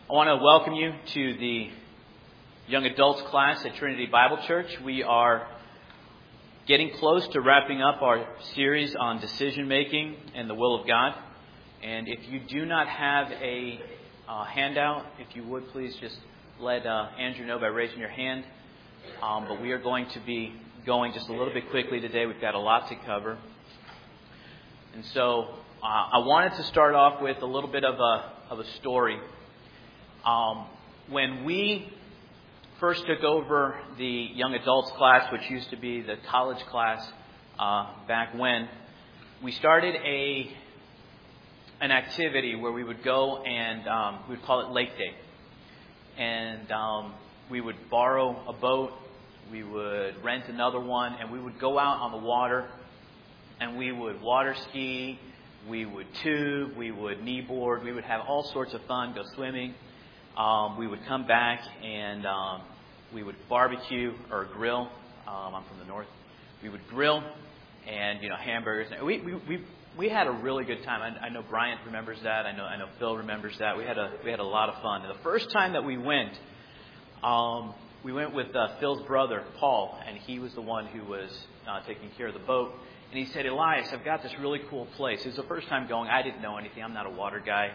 I want to welcome you to the young adults class at Trinity Bible Church. We are getting close to wrapping up our series on decision making and the will of God. And if you do not have a handout, if you would please just let Andrew know by raising your hand. But we are going to be going just a little bit quickly today. We've got a lot to cover. And so I wanted to start off with a little bit of a story. When we first took over the young adults class, which used to be the college class back when, we started an activity where we would go and we would call it Lake Day. And we would borrow a boat, we would rent another one, and we would go out on the water and we would water ski, we would tube, we would kneeboard, we would have all sorts of fun, go swimming. We would come back and we would barbecue or grill. I'm from the north. We would grill and hamburgers. We had a really good time. I know Bryant remembers that. I know Phil remembers that. We had a lot of fun. And the first time that we went with Phil's brother Paul, and he was the one who was taking care of the boat. And he said, "Elias, I've got this really cool place." It was the first time going. I didn't know anything. I'm not a water guy.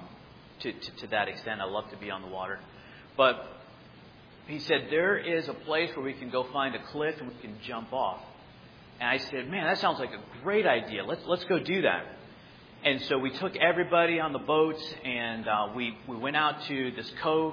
To that extent, I love to be on the water. But he said, there is a place where we can go find a cliff and we can jump off. And I said, man, that sounds like a great idea. Let's go do that. And so we took everybody on the boats and we went out to this cove.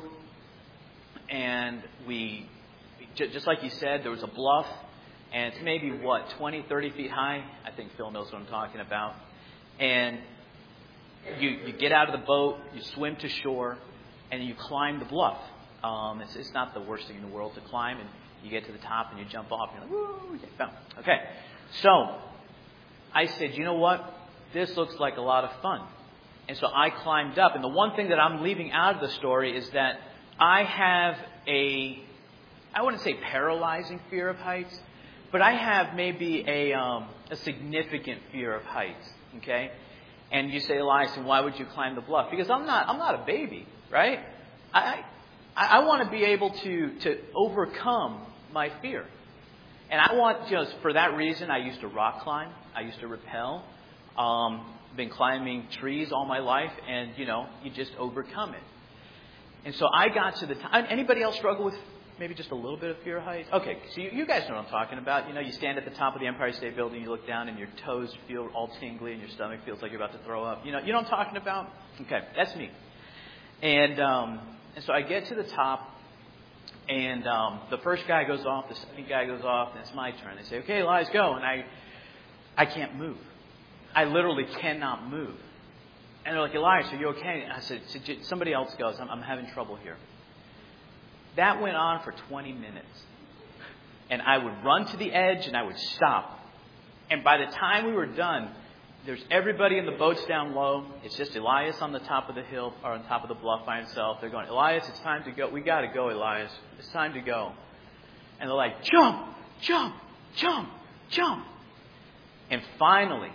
And we, just like you said, there was a bluff. And it's maybe, 20, 30 feet high? I think Phil knows what I'm talking about. And you get out of the boat, you swim to shore, and you climb the bluff. It's not the worst thing in the world to climb, and you get to the top and you jump off, and you're like, woo, yeah, okay. So I said, you know what? This looks like a lot of fun. And so I climbed up, and the one thing that I'm leaving out of the story is that I have I wouldn't say paralyzing fear of heights, but I have maybe a significant fear of heights, okay? And you say, Elias, and why would you climb the bluff? Because I'm not a baby, right? I want to be able to overcome my fear. And I want, for that reason, I used to rock climb. I used to rappel. Been climbing trees all my life, and, you just overcome it. And so I got to the time. Anybody else struggle with maybe just a little bit of fear of heights? Okay, so you guys know what I'm talking about. You stand at the top of the Empire State Building, you look down, and your toes feel all tingly, and your stomach feels like you're about to throw up. You know what I'm talking about? Okay, that's me. And so I get to the top, and the first guy goes off, the second guy goes off, and it's my turn. They say, okay, Elias, go. And I can't move. I literally cannot move. And they're like, Elias, are you okay? And I said, somebody else goes. I'm having trouble here. That went on for 20 minutes. And I would run to the edge and I would stop. And by the time we were done, there's everybody in the boats down low. It's just Elias on the top of the hill or on top of the bluff by himself. They're going, Elias, it's time to go. We got to go, Elias. It's time to go. And they're like, jump, jump, jump, jump. And finally,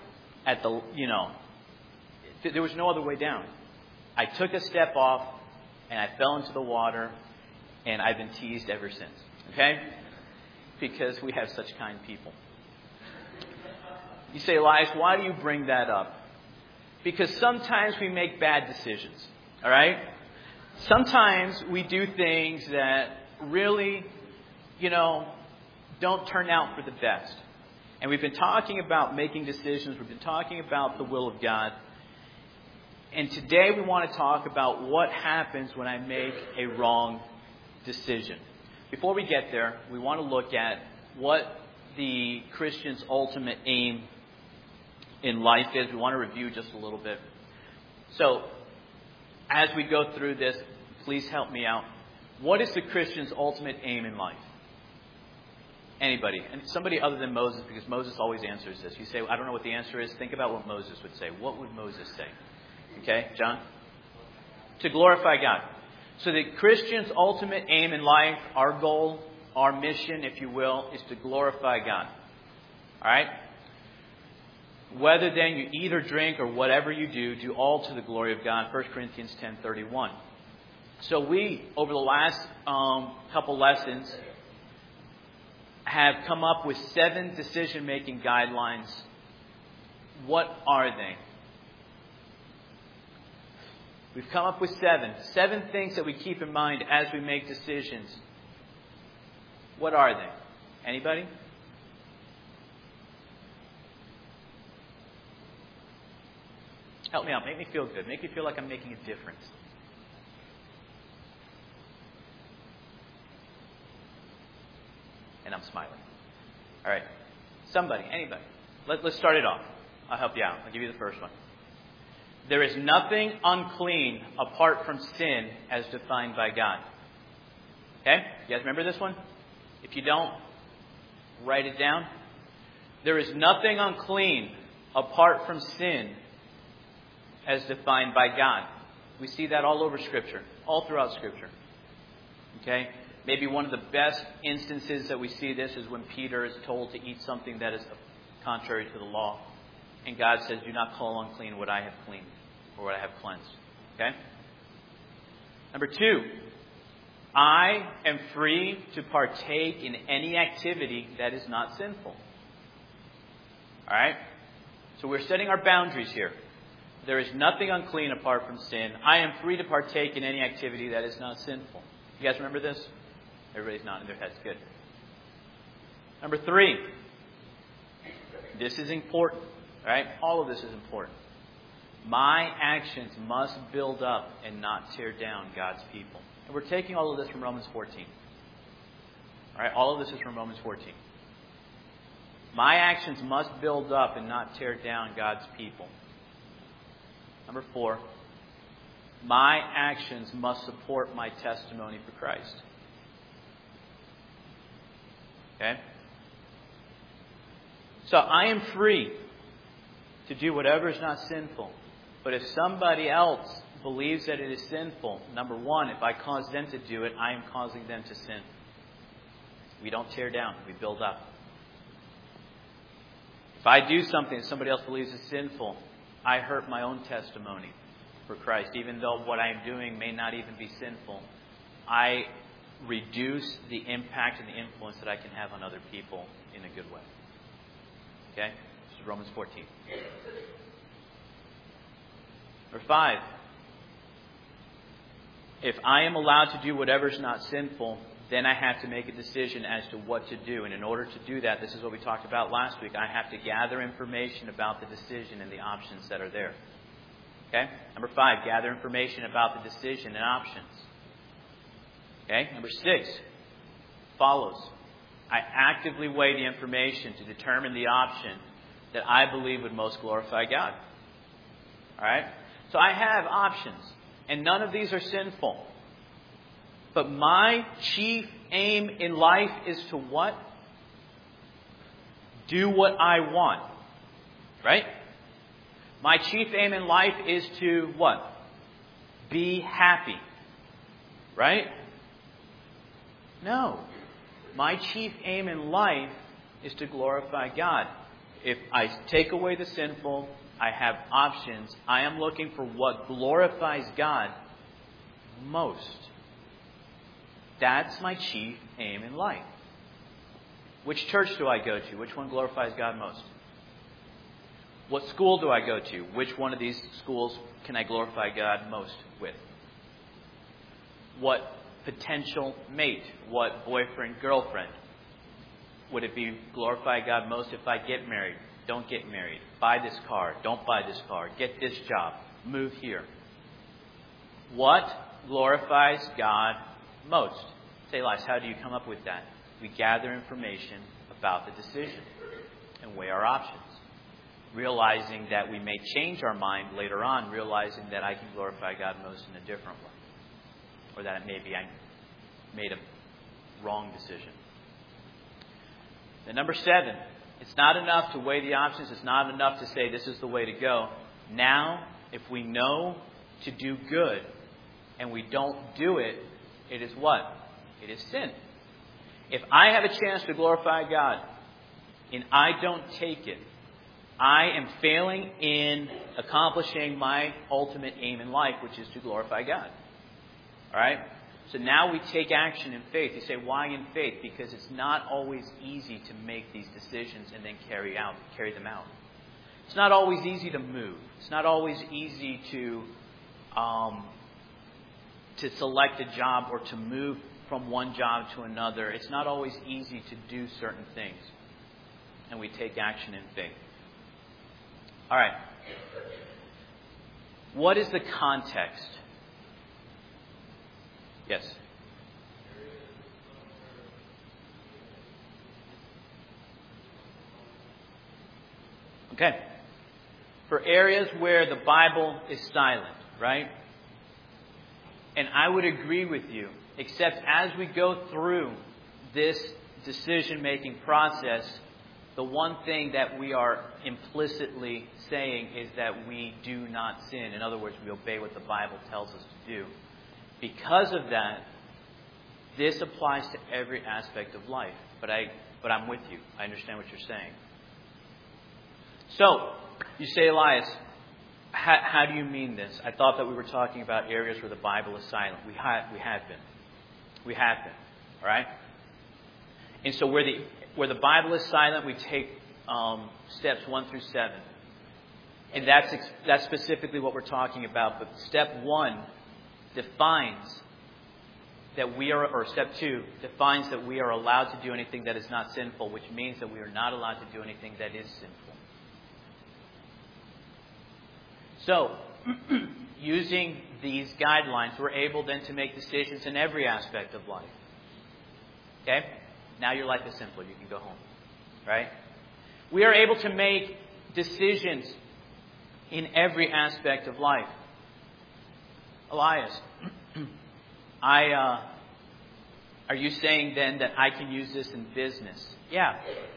there was no other way down. I took a step off and I fell into the water. And I've been teased ever since, okay? Because we have such kind people. You say, Elias, why do you bring that up? Because sometimes we make bad decisions, all right? Sometimes we do things that really, don't turn out for the best. And we've been talking about making decisions. We've been talking about the will of God. And today we want to talk about what happens when I make a wrong decision. Before we get there, we want to look at what the Christian's ultimate aim in life is. We want to review just a little bit. So, as we go through this, please help me out. What is the Christian's ultimate aim in life? Anybody? And somebody other than Moses, because Moses always answers this. You say, I don't know what the answer is. Think about what Moses would say. What would Moses say? Okay, John? To glorify God. So the Christian's ultimate aim in life, our goal, our mission, if you will, is to glorify God. All right? Whether then you eat or drink or whatever you do all to the glory of God. 1 Corinthians 10:31. So we, over the last couple lessons, have come up with 7 decision-making guidelines. What are they? We've come up with 7. 7 things that we keep in mind as we make decisions. What are they? Anybody? Help me out. Make me feel good. Make me feel like I'm making a difference. And I'm smiling. All right. Somebody, anybody. Let's start it off. I'll help you out. I'll give you the first one. There is nothing unclean apart from sin as defined by God. Okay? You guys remember this one? If you don't, write it down. There is nothing unclean apart from sin as defined by God. We see that all over Scripture, all throughout Scripture. Okay? Maybe one of the best instances that we see this is when Peter is told to eat something that is contrary to the law. And God says, do not call unclean what I have cleaned or what I have cleansed. Okay? Number 2, I am free to partake in any activity that is not sinful. All right? So we're setting our boundaries here. There is nothing unclean apart from sin. I am free to partake in any activity that is not sinful. You guys remember this? Everybody's nodding their heads. Good. Number 3. This is important. Right? All of this is important. My actions must build up and not tear down God's people. And we're taking all of this from Romans 14. All right? All of this is from Romans 14. My actions must build up and not tear down God's people. Number 4. My actions must support my testimony for Christ. Okay? So I am free to do whatever is not sinful. But if somebody else believes that it is sinful, number 1, if I cause them to do it, I am causing them to sin. We don't tear down, we build up. If I do something that somebody else believes is sinful, I hurt my own testimony for Christ. Even though what I am doing may not even be sinful, I reduce the impact and the influence that I can have on other people in a good way. Okay? This is Romans 14. Number 5. If I am allowed to do whatever is not sinful, then I have to make a decision as to what to do. And in order to do that, this is what we talked about last week, I have to gather information about the decision and the options that are there. Okay? Number 5, gather information about the decision and options. Okay? Number 6 follows. I actively weigh the information to determine the option that I believe would most glorify God. All right? So I have options, and none of these are sinful. But my chief aim in life is to what? Do what I want. Right? My chief aim in life is to what? Be happy. Right? No. My chief aim in life is to glorify God. If I take away the sinful, I have options. I am looking for what glorifies God most. That's my chief aim in life. Which church do I go to? Which one glorifies God most? What school do I go to? Which one of these schools can I glorify God most with? What potential mate? What boyfriend, girlfriend? Would it be glorify God most if I get married? Don't get married. Buy this car. Don't buy this car. Get this job. Move here. What glorifies God most? Say, Elias, how do you come up with that? We gather information about the decision and weigh our options. Realizing that we may change our mind later on, realizing that I can glorify God most in a different way. Or that maybe I made a wrong decision. And number 7, it's not enough to weigh the options. It's not enough to say this is the way to go. Now, if we know to do good and we don't do it, it is what? It is sin. If I have a chance to glorify God and I don't take it, I am failing in accomplishing my ultimate aim in life, which is to glorify God. All right? So now we take action in faith. You say, why in faith? Because it's not always easy to make these decisions and then carry them out. It's not always easy to move. It's not always easy to select a job or to move from one job to another. It's not always easy to do certain things. And we take action in faith. All right. What is the context? Yes. Okay. For areas where the Bible is silent, right? And I would agree with you, except as we go through this decision-making process, the one thing that we are implicitly saying is that we do not sin. In other words, we obey what the Bible tells us to do. Because of that, this applies to every aspect of life. But I'm with you. I understand what you're saying. So, you say, Elias, how do you mean this? I thought that we were talking about areas where the Bible is silent. We have been. We have been. All right? And so where the Bible is silent, we take steps 1 through 7. And that's specifically what we're talking about. But step 1 defines that we are, or step 2 defines that we are allowed to do anything that is not sinful, which means that we are not allowed to do anything that is sinful. So, using these guidelines, we're able then to make decisions in every aspect of life. Okay? Now your life is simpler. You can go home. Right? We are able to make decisions in every aspect of life. Elias, are you saying then that I can use this in business? Yeah.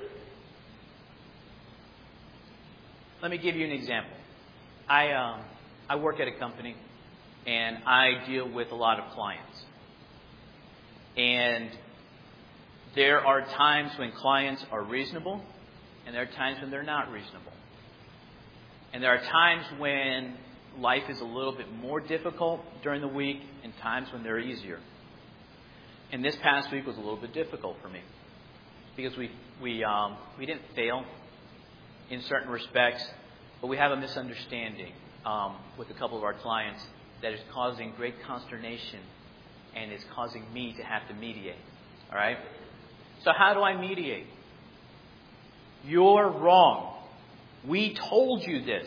Let me give you an example. I work at a company, and I deal with a lot of clients. And there are times when clients are reasonable, and there are times when they're not reasonable. And there are times when life is a little bit more difficult during the week, and times when they're easier. And this past week was a little bit difficult for me, because we didn't fail in certain respects, but we have a misunderstanding with a couple of our clients that is causing great consternation and is causing me to have to mediate. All right? So how do I mediate? You're wrong. We told you this.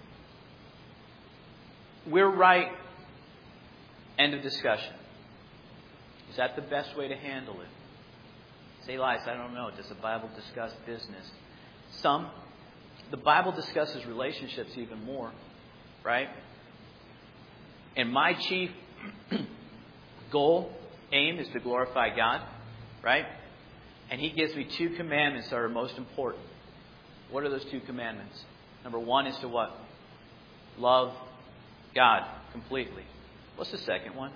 We're right. End of discussion. Is that the best way to handle it? Say, Elias, I don't know. Does the Bible discuss business? The Bible discusses relationships even more, right? And my chief aim is to glorify God, right? And He gives me 2 commandments that are most important. What are those 2 commandments? Number 1 is to what? Love God completely. What's the second one?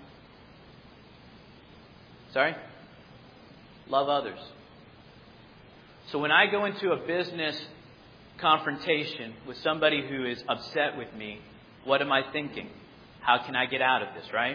Sorry? Love others. So when I go into a business confrontation with somebody who is upset with me, what am I thinking? How can I get out of this, right?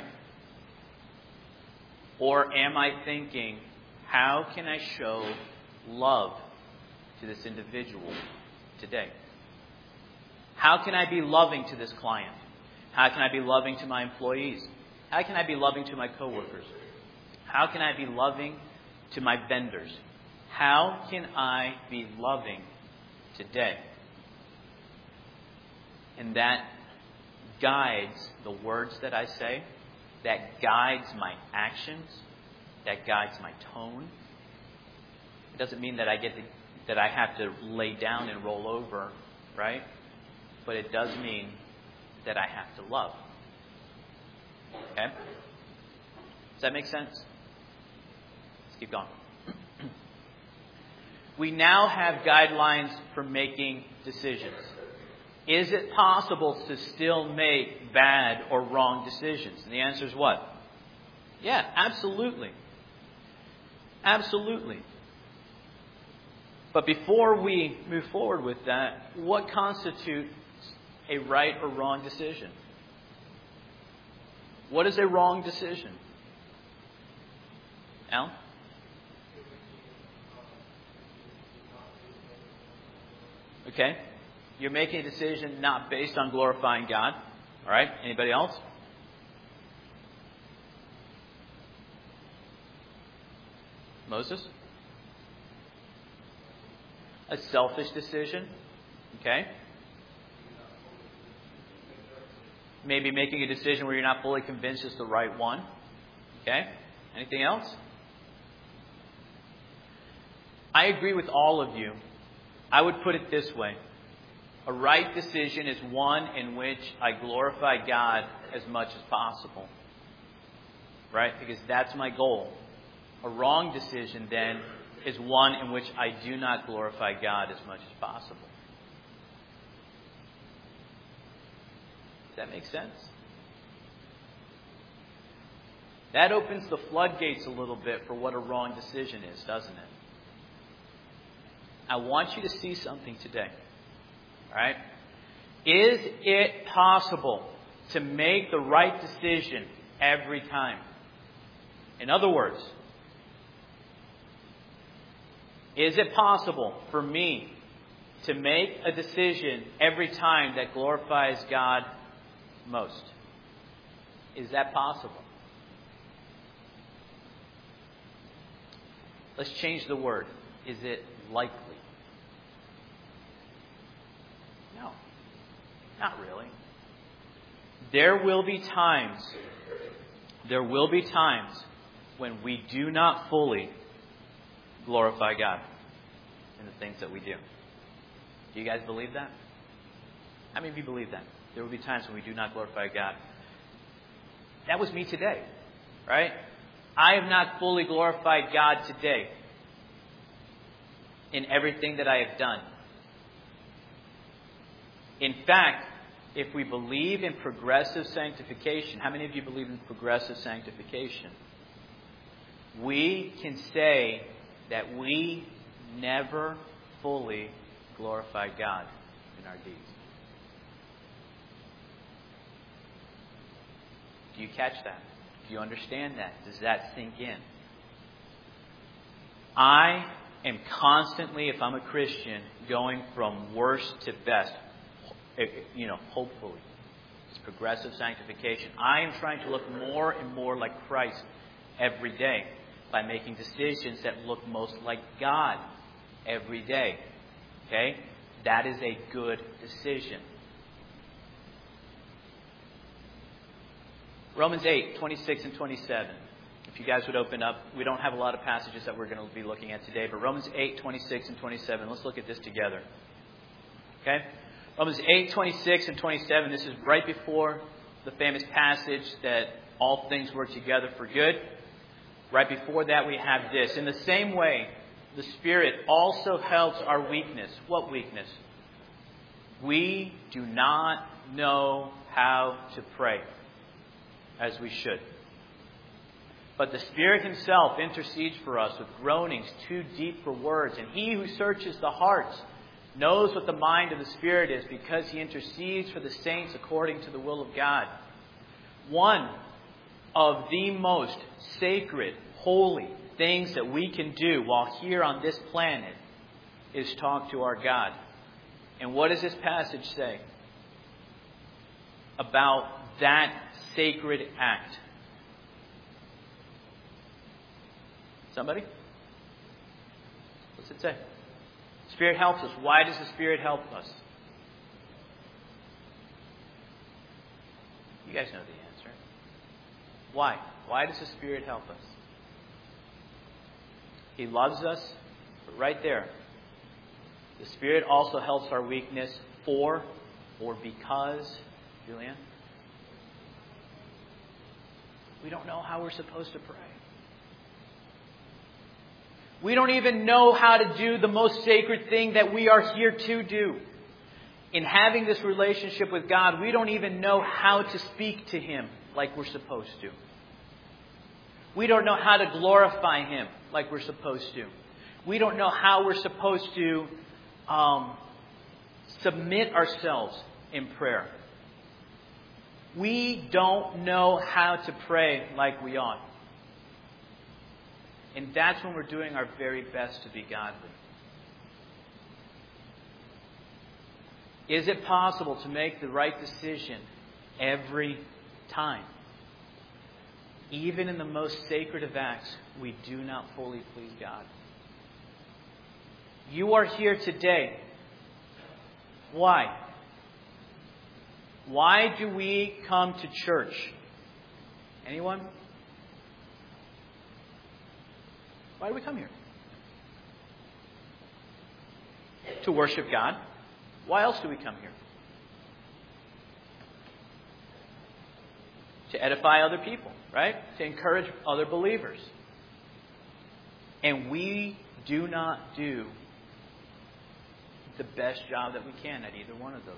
Or am I thinking, how can I show love to this individual today? How can I be loving to this client? How can I be loving to my employees? How can I be loving to my coworkers? How can I be loving to my vendors? How can I be loving today? And that guides the words that I say. That guides my actions. That guides my tone. It doesn't mean that I have to lay down and roll over, right? But it does mean that I have to love. Okay? Does that make sense? Let's keep going. We now have guidelines for making decisions. Is it possible to still make bad or wrong decisions? And the answer is what? Yeah, absolutely. Absolutely. But before we move forward with that, what constitutes a right or wrong decision? What is a wrong decision? Alan? Okay. You're making a decision not based on glorifying God. All right. Anybody else? Moses? A selfish decision. Okay. Maybe making a decision where you're not fully convinced it's the right one. Okay. Anything else? I agree with all of you. I would put it this way. A right decision is one in which I glorify God as much as possible. Right? Because that's my goal. A wrong decision, then, is one in which I do not glorify God as much as possible. Does that make sense? That opens the floodgates a little bit for what a wrong decision is, doesn't it? I want you to see something today. All right? Is it possible to make the right decision every time? In other words, is it possible for me to make a decision every time that glorifies God most? Is that possible? Let's change the word. Is it likely? No, not really. There will be times when we do not fully glorify God in the things that we do. Do you guys believe that? How many of you believe that? There will be times when we do not glorify God. That was me today, right? I have not fully glorified God today in everything that I have done. In fact, if we believe in progressive sanctification, how many of you believe in progressive sanctification? We can say that we never fully glorify God in our deeds. Do you catch that? Do you understand that? Does that sink in? I am constantly, if I'm a Christian, going from worst to best. Hopefully. It's progressive sanctification. I am trying to look more and more like Christ every day by making decisions that look most like God every day. Okay? That is a good decision. Romans 8, 26 and 27. If you guys would open up, we don't have a lot of passages that we're going to be looking at today, but Romans 8, 26 and 27. Let's look at this together. Okay? Romans 8, 26 and 27. This is right before the famous passage that all things work together for good. Right before that we have this. In the same way, the Spirit also helps our weakness. What weakness? We do not know how to pray as we should. But the Spirit Himself intercedes for us with groanings too deep for words. And He who searches the hearts knows what the mind of the Spirit is, because He intercedes for the saints according to the will of God. One of the most sacred, holy things that we can do while here on this planet is talk to our God. And what does this passage say about that sacred act? Somebody? What's it say? Spirit helps us. Why does the Spirit help us? You guys know the answer. Why? Why does the Spirit help us? He loves us, but right there, the Spirit also helps our weakness for or because, Julianne, we don't know how we're supposed to pray. We don't even know how to do the most sacred thing that we are here to do. In having this relationship with God, we don't even know how to speak to Him like we're supposed to. We don't know how to glorify Him like we're supposed to. We don't know how we're supposed to submit ourselves in prayer. We don't know how to pray like we ought. And that's when we're doing our very best to be godly. Is it possible to make the right decision every time? Even in the most sacred of acts, we do not fully please God. You are here today. Why? Why do we come to church? Anyone? Why do we come here? To worship God. Why else do we come here? To edify other people, right? To encourage other believers. And we do not do the best job that we can at either one of those.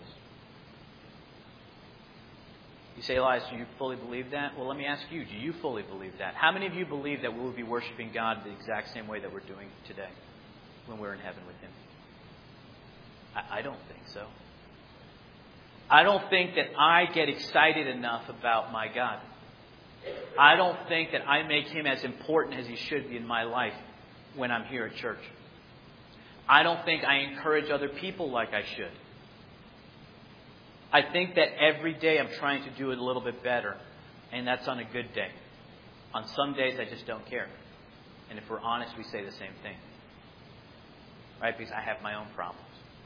You say, Elias, do you fully believe that? Well, let me ask you, do you fully believe that? How many of you believe that we will be worshiping God the exact same way that we're doing today when we're in heaven with Him? I don't think so. I don't think that I get excited enough about my God. I don't think that I make Him as important as He should be in my life when I'm here at church. I don't think I encourage other people like I should. I think that every day I'm trying to do it a little bit better, and that's on a good day. On some days, I just don't care. And if we're honest, we say the same thing. Right? Because I have my own problems.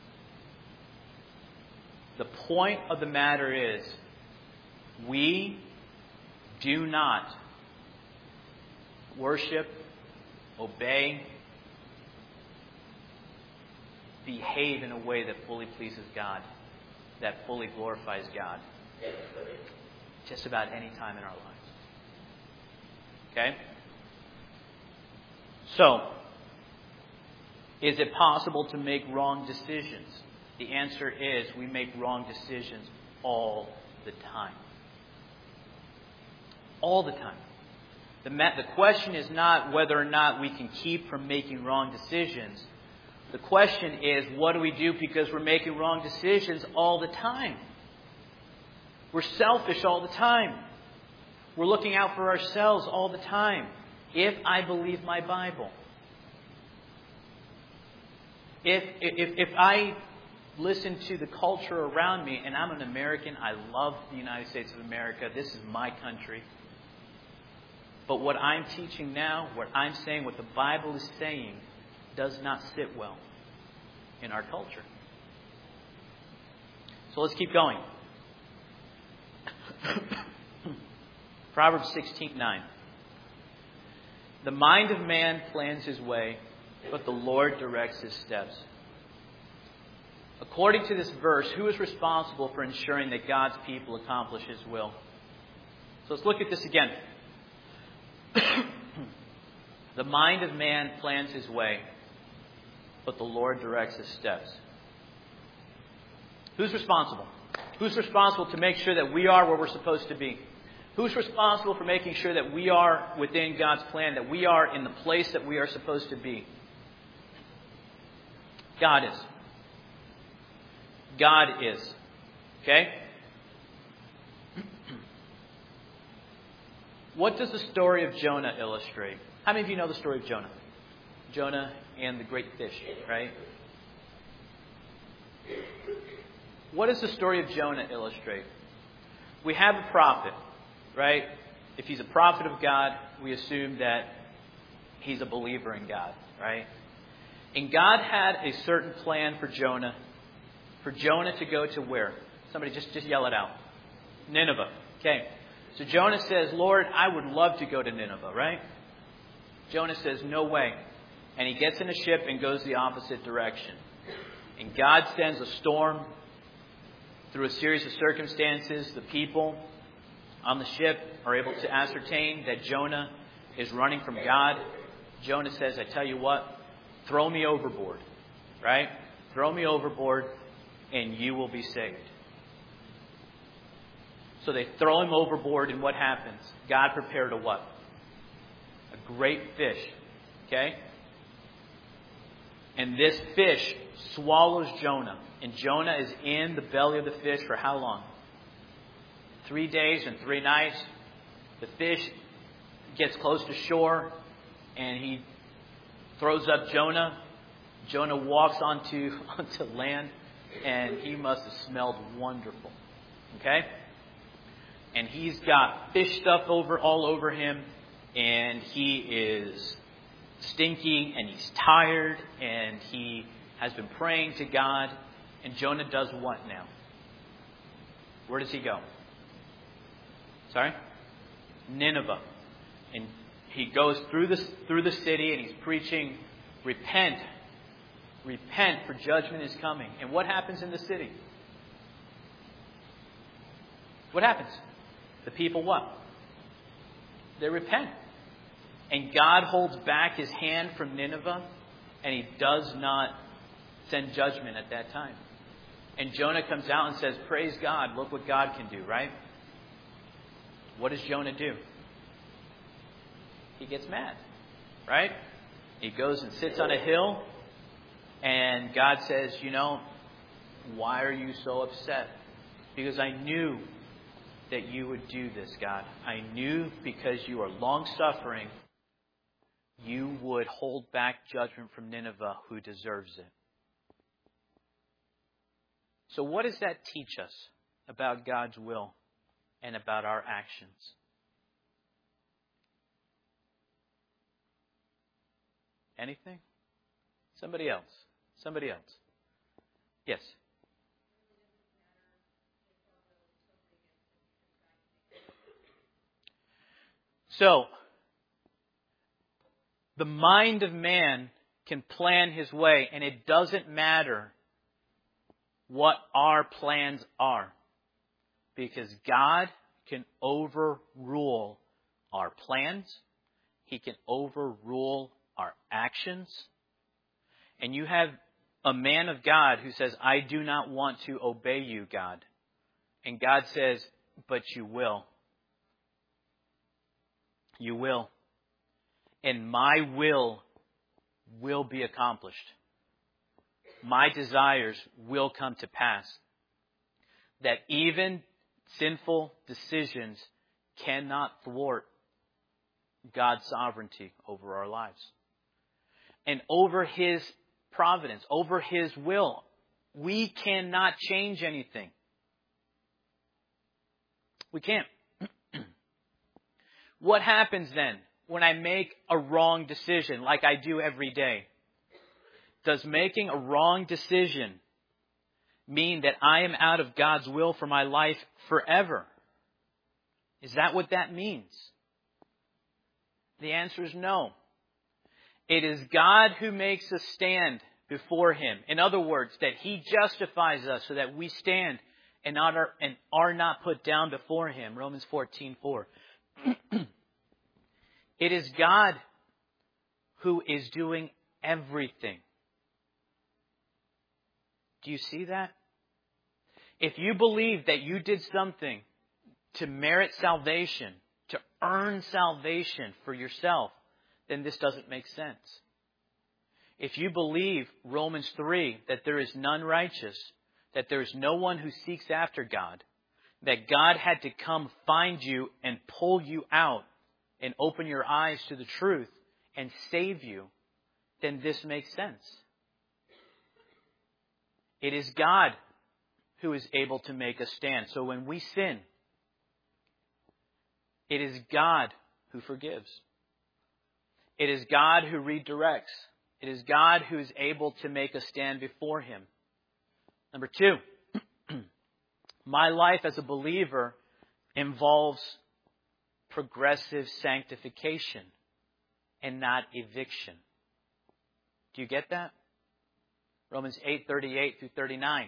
The point of the matter is, we do not worship, obey, behave in a way that fully pleases God, that fully glorifies God, just about any time in our lives. Okay? So, is it possible to make wrong decisions? The answer is we make wrong decisions all the time. All the time. The question is not whether or not we can keep from making wrong decisions. The question is, what do we do because we're making wrong decisions all the time? We're selfish all the time. We're looking out for ourselves all the time. If I believe my Bible. If I listen to the culture around me, and I'm an American, I love the United States of America, this is my country. But what I'm teaching now, what I'm saying, what the Bible is saying, does not sit well in our culture. So let's keep going. Proverbs 16:9. The mind of man plans his way, but the Lord directs his steps. According to this verse, who is responsible for ensuring that God's people accomplish His will? So let's look at this again. The mind of man plans his way, but the Lord directs his steps. Who's responsible? Who's responsible to make sure that we are where we're supposed to be? Who's responsible for making sure that we are within God's plan, that we are in the place that we are supposed to be? God is. God is. Okay? What does the story of Jonah illustrate? How many of you know the story of Jonah? Jonah and the great fish, right? What does the story of Jonah illustrate? We have a prophet, right? If he's a prophet of God, we assume that he's a believer in God, right? And God had a certain plan for Jonah to go to where? Somebody just yell it out. Nineveh. Okay. So Jonah says, Lord, I would love to go to Nineveh, right? Jonah says, no way. And he gets in a ship and goes the opposite direction. And God sends a storm. Through a series of circumstances, the people on the ship are able to ascertain that Jonah is running from God. Jonah says, I tell you what, throw me overboard, right? Throw me overboard and you will be saved. So they throw him overboard, and what happens? God prepared a what? A great fish. Okay? And this fish swallows Jonah. And Jonah is in the belly of the fish for how long? 3 days and 3 nights. The fish gets close to shore, and he throws up Jonah. Jonah walks onto land, and he must have smelled wonderful. Okay? And he's got fish stuff all over him, and he is stinky, and he's tired, and he has been praying to God. And Jonah does what now? Where does he go? Sorry? Nineveh. And he goes through the city, and he's preaching, repent, for judgment is coming. And what happens in the city? What happens? The people what? They repent. And God holds back his hand from Nineveh, and he does not send judgment at that time. And Jonah comes out and says, praise God, look what God can do, right? What does Jonah do? He gets mad, right? He goes and sits on a hill, and God says, why are you so upset? Because I knew that you would do this, God. I knew because you are long-suffering, you would hold back judgment from Nineveh, who deserves it. So what does that teach us about God's will and about our actions? Anything? Somebody else. Yes. So, the mind of man can plan his way, and it doesn't matter what our plans are, because God can overrule our plans. He can overrule our actions. And you have a man of God who says, I do not want to obey you, God. And God says, but you will. You will. And my will be accomplished. My desires will come to pass. That even sinful decisions cannot thwart God's sovereignty over our lives. And over his providence, over his will, we cannot change anything. We can't. What happens then when I make a wrong decision like I do every day? Does making a wrong decision mean that I am out of God's will for my life forever? Is that what that means? The answer is no. It is God who makes us stand before him. In other words, that he justifies us so that we stand and are not put down before him. Romans 14:4. It is God who is doing everything. Do you see that? If you believe that you did something to merit salvation, to earn salvation for yourself, then this doesn't make sense. If you believe Romans 3, that there is none righteous, that there is no one who seeks after God, that God had to come find you and pull you out and open your eyes to the truth and save you, then this makes sense. It is God who is able to make us stand. So when we sin, it is God who forgives. It is God who redirects. It is God who is able to make us stand before him. Number 2, my life as a believer involves progressive sanctification and not eviction. Do you get that? Romans 8:38 through 39.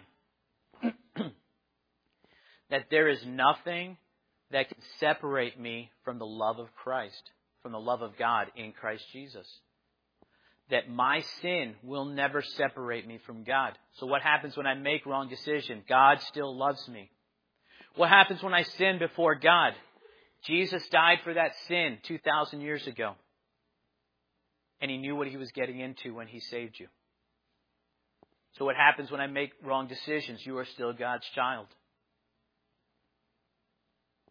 That there is nothing that can separate me from the love of Christ, from the love of God in Christ Jesus. That my sin will never separate me from God. So what happens when I make wrong decisions? God still loves me. What happens when I sin before God? Jesus died for that sin 2,000 years ago. And he knew what he was getting into when he saved you. So what happens when I make wrong decisions? You are still God's child.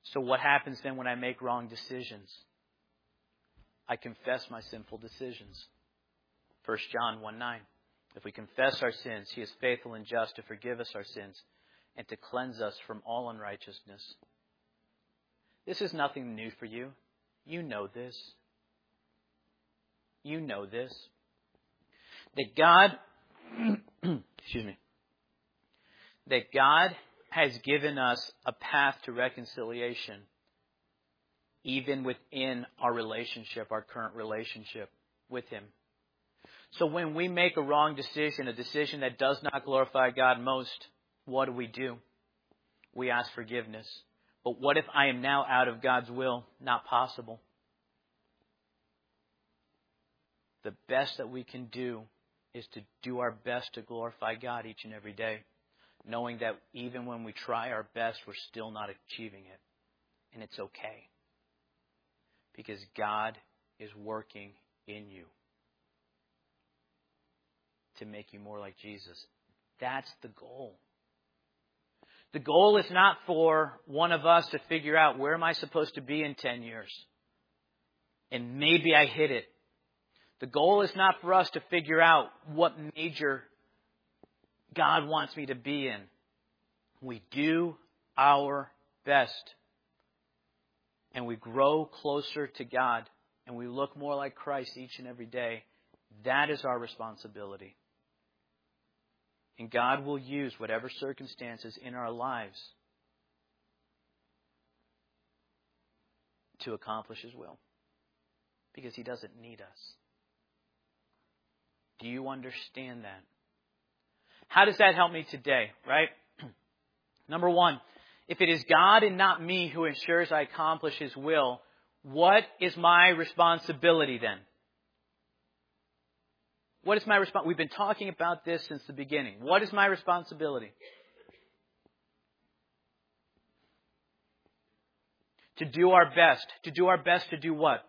So what happens then when I make wrong decisions? I confess my sinful decisions. 1 John 1:9. If we confess our sins, He is faithful and just to forgive us our sins and to cleanse us from all unrighteousness. This is nothing new for you. You know this. You know this. That God, that God has given us a path to reconciliation, even within our relationship, our current relationship with Him. So when we make a wrong decision, a decision that does not glorify God most, what do? We ask forgiveness. But what if I am now out of God's will? Not possible. The best that we can do is to do our best to glorify God each and every day, knowing that even when we try our best, we're still not achieving it. And it's okay. Because God is working in you to make you more like Jesus. That's the goal. The goal is not for one of us to figure out, where am I supposed to be in 10 years? And maybe I hit it. The goal is not for us to figure out what major God wants me to be in. We do our best. And we grow closer to God. And we look more like Christ each and every day. That is our responsibility. And God will use whatever circumstances in our lives to accomplish His will. Because He doesn't need us. Do you understand that? How does that help me today, right? Number one, if it is God and not me who ensures I accomplish His will, what is my responsibility then? What is my responsibility? We've been talking about this since the beginning. What is my responsibility? To do our best. To do our best to do what?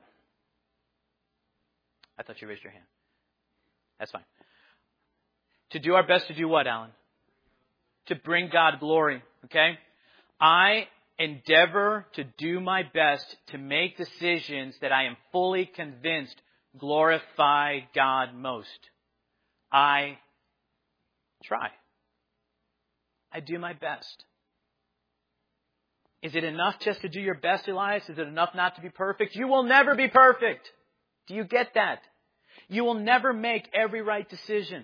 I thought you raised your hand. That's fine. To do our best to do what, Alan? To bring God glory. Okay? I endeavor to do my best to make decisions that I am fully convinced glorify God most. I try. I do my best. Is it enough just to do your best, Elias? Is it enough not to be perfect? You will never be perfect. Do you get that? You will never make every right decision.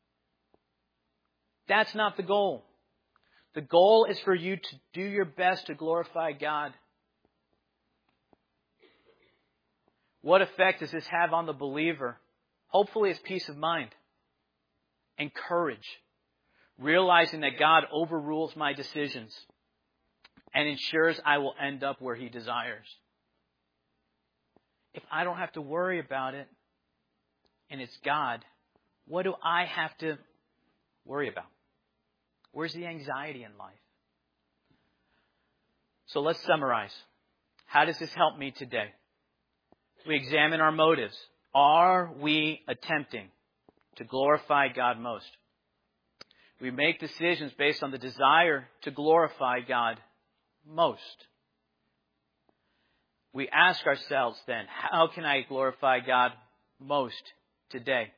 That's not the goal. The goal is for you to do your best to glorify God. What effect does this have on the believer? Hopefully it's peace of mind and courage. Realizing that God overrules my decisions and ensures I will end up where He desires. If I don't have to worry about it and it's God, what do I have to worry about? Where's the anxiety in life? So let's summarize. How does this help me today? We examine our motives. Are we attempting to glorify God most? We make decisions based on the desire to glorify God most. We ask ourselves then, how can I glorify God most today?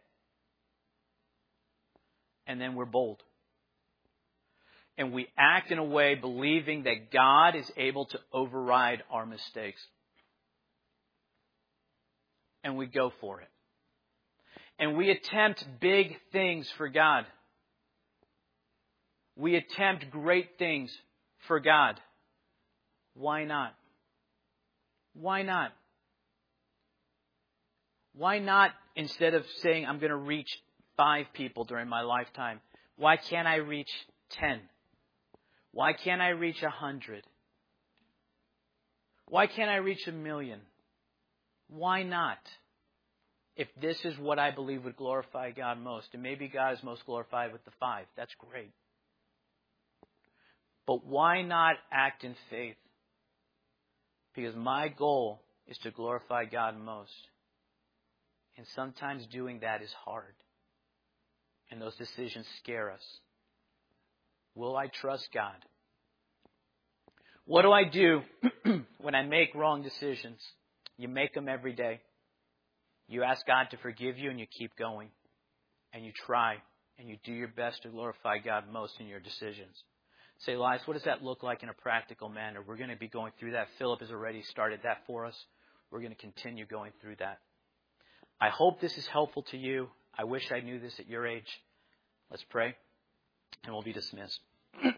And then we're bold. And we act in a way believing that God is able to override our mistakes. And we go for it. And we attempt big things for God. We attempt great things for God. Why not? Why not? Why not, instead of saying I'm going to reach 5 people during my lifetime, why can't I reach 10? Why can't I reach 100? Why can't I reach 1,000,000? Why not? If this is what I believe would glorify God most, and maybe God is most glorified with the 5, that's great. But why not act in faith? Because my goal is to glorify God most. And sometimes doing that is hard. And those decisions scare us. Will I trust God? What do I do when I make wrong decisions? You make them every day. You ask God to forgive you and you keep going. And you try and you do your best to glorify God most in your decisions. Say, Elias, what does that look like in a practical manner? We're going to be going through that. Philip has already started that for us. We're going to continue going through that. I hope this is helpful to you. I wish I knew this at your age. Let's pray and we'll be dismissed.